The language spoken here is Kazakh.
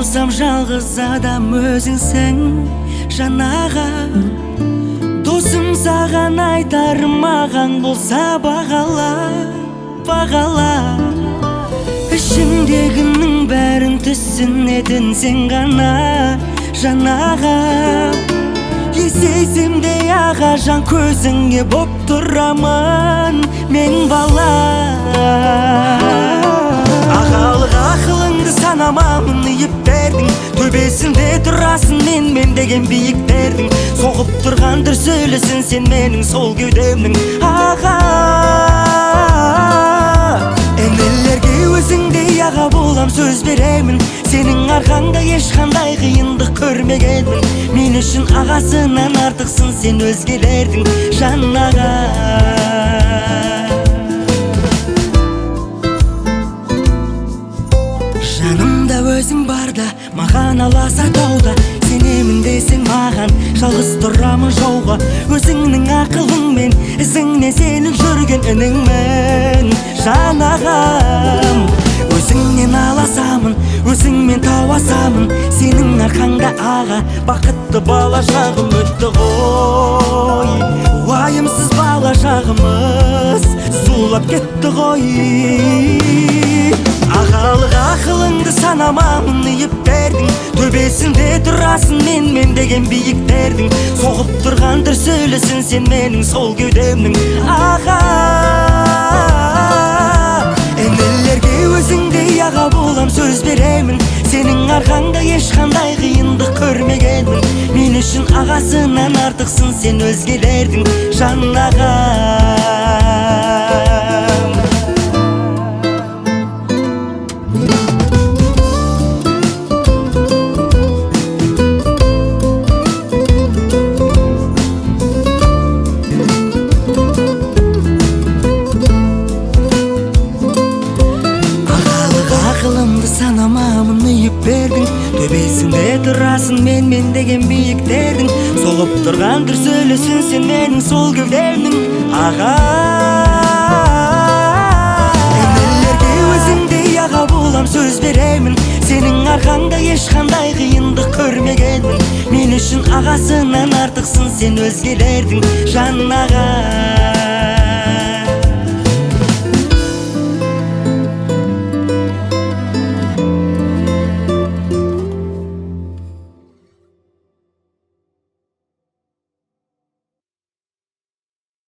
болсам жалғыз адам өзіңсің жан аға. Досым саған айтарым маған болса бағала, бағала. Ішімдегінің бәрін түсінетін сен ғана жан аға. Есейсемде аға жан көзіңе боп тұрамын мен бала. Ағалық ақылыңды санамамын үйіп бердің, төбесінде тұрасың мен деген биіктердің. Соғып тұрған дүрсілісің сен менің сол кеудемнің аға. Енелерге өзіңдей аға болам сөз беремін, сенің арқаңда ешқандай қиындық көрмегенмін. Мен үшін ағасынан артықсың сен өзгелердің жан аға. Жанымда өзің барда, маған аласа тауда, сенемін десең маған жалғыз тұрамын жауға. Өзіңнің ақылыңмен, ізіңне сенің жүрген үніңмен жан ағам. Өзіңнен аласамын, өзіңмен тауасамын, сенің арқаңда аға бақытты бала шағым өтті ғой. Уайымсыз бала шағымыз зулап кетті ғой. Ағалық ақылыңды санамамын үйіп бердің, төбесінде тұрасың мен деген биіктердің. Соғып тұрған дүрсілісің сен менің сол кеудемнің аға. Енелерге өзіңдей аға болам сөз беремін, сенің арқаңда ешқандай қиындық көрмегенмін. Мен үшін ағасынан артықсың сен өзгелердің жан ағам. Ақылымды санамамын үйіп бердің, төбесінде тұрасың мен деген биіктердің. Соғып тұрған дүрсілісің сен менің сол кеудемнің аға. Енелерге өзіңдей аға болам сөз беремін, сенің арқаңда ешқандай қиындық көрмегенмін. Мен үшін ағасынан артықсың сен өзгелердің жан аға.